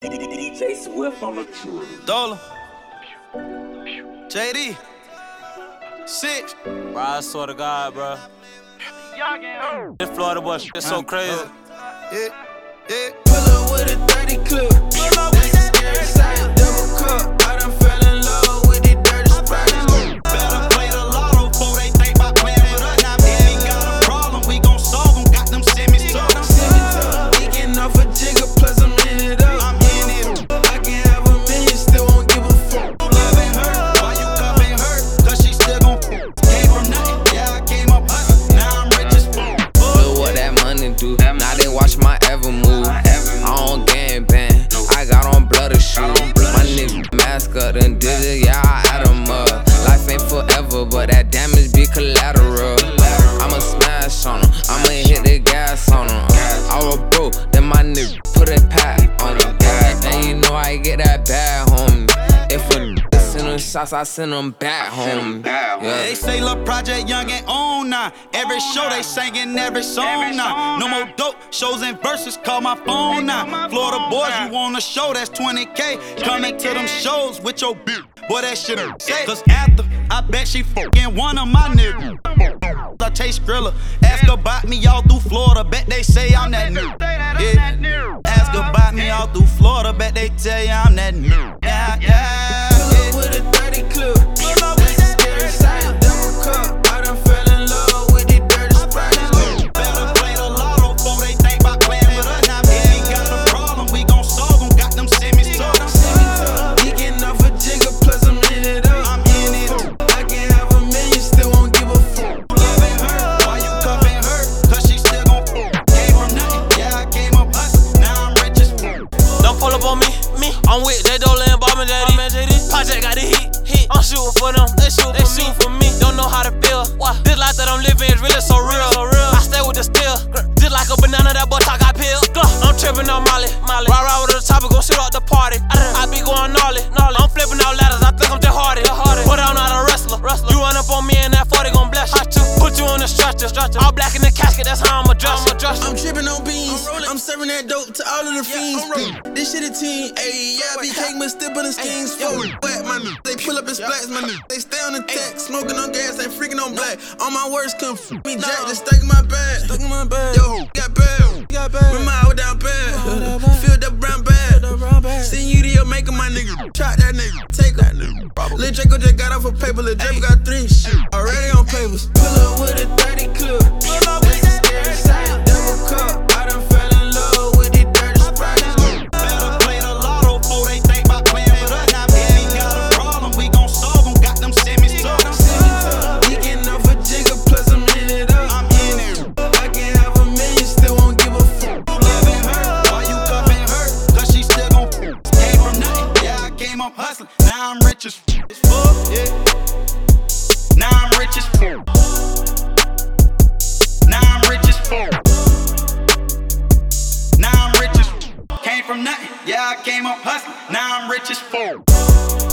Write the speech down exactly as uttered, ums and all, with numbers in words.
D J Swift on the tour. Dola, J D, Six. Bro, I swear to God, bro. This Florida boy, it's so crazy. Yeah, yeah. Pull up with a thirty clip. That's a scary sight. Double cup. I done fell in love with the dirty Sprite. Better play the lotto before they think about playing with us. Now, if we got a problem, we gon' solve them. Got them semis tough. Leaking off a jigger, plus I'm in it up. I'm in it. I can have a million, still won't give a fuck. Loving her, why you cuffing her? Cause she still gon' came from nothing. Yeah, I came up hustling. Now I'm rich as fuck. Look what that money do. Now they watch my ever move. I don't gang bang. I got on blood shoes. My nigga mask up and did it. Yeah, I add 'em up. Life ain't forever, but that damage be collateral. I'ma smash on 'em. I'ma hit the gas on 'em. I was broke, then my nigga put a pack on 'em. And you know I get that bad, homie. If a send them shots, I send them back home. Yeah. They say Lil' Project Young and on now. Every show they singing every song now. No more dope shows and verses, call my phone now. Florida boys, you want a show that's twenty K. Coming to them shows with your bitch. Boy, that shit say. Cause after, I bet she fucking one of my niggas. I taste Skrilla. Ask about me all through Florida. Bet they say I'm that new. Yeah. Ask about me all through Florida. Bet they tell you I'm that new. Yeah, yeah. Pull up with a thirty clip. That's a scary sight. Double cup. I done fell in love with the dirty Sprite. Better play the lotto before they think about playing with us. Now, if we got a problem, we gon' solve them. Got them semis tough. Leaking off a jigger, plus I'm in it up. I'm in it. I can have a million, still won't give a fuck. Loving her, why you cuffing her? Cause she still gon' came from nothing. Yeah, I came up hustling. Now I'm rich as fuck. Don't pull up on me, me. I'm with J Dola and Bob and J D. Project got the heat, heat. I'm shooting for them, they shoot, they shoot for me. Don't know how to feel. What? This life that I'm living is really so real, so real. I stay with the steel, just like a banana that boy talk got peeled. I'm tripping on Molly, Molly. Ride ride with the top, gon' shoot out the party. I be going gnarly, gnarly. I'm flipping out ladders, I think I'm just hardy. But I'm not a wrestler, wrestler. You run up on me and that forty gon' bless you. I too. Put you on the stretcher, stretcher. All black in the casket, that's how I'm addressed. I'm tripping on beans, I'm serving that dope to all of the fiends. This shit a team, ayy, yeah, I be cake, but still on the skins. Wet, my nigga, they pull up and splats, my nigga. They stay on the tech, smoking on gas, ain't freaking on black. All my words come f me, Jack, just stuck in my bag. Stuck in my bag. Yo, got bad, got bad. With my out down bad, filled up brown bag. Send you to your maker, my nigga. Shot that nigga, take that nigga. Lil' Draco just got off a paper, Lil' Draco got three shit already on papers. Pull up with a thirty clip. That's a scary sight. Double cup. I done fell in love with the dirty Sprite. Better play the lotto before they think about playing with us. Now, if we got a problem, we gon' solve them. Got them semis tough. Leaking off a jigger, plus I'm in it up. I'm in it. I can have a million, still won't give a fuck. Loving her, why you cuffing her? Cause she still gon' came from nothing. Yeah, I came up hustling. Now I'm rich as fuck. Yeah. Now I'm rich as fuck. Now I'm rich as fuck. Now I'm rich as fuck. Came from nothing. Yeah, I came up hustling. Now I'm rich as fuck.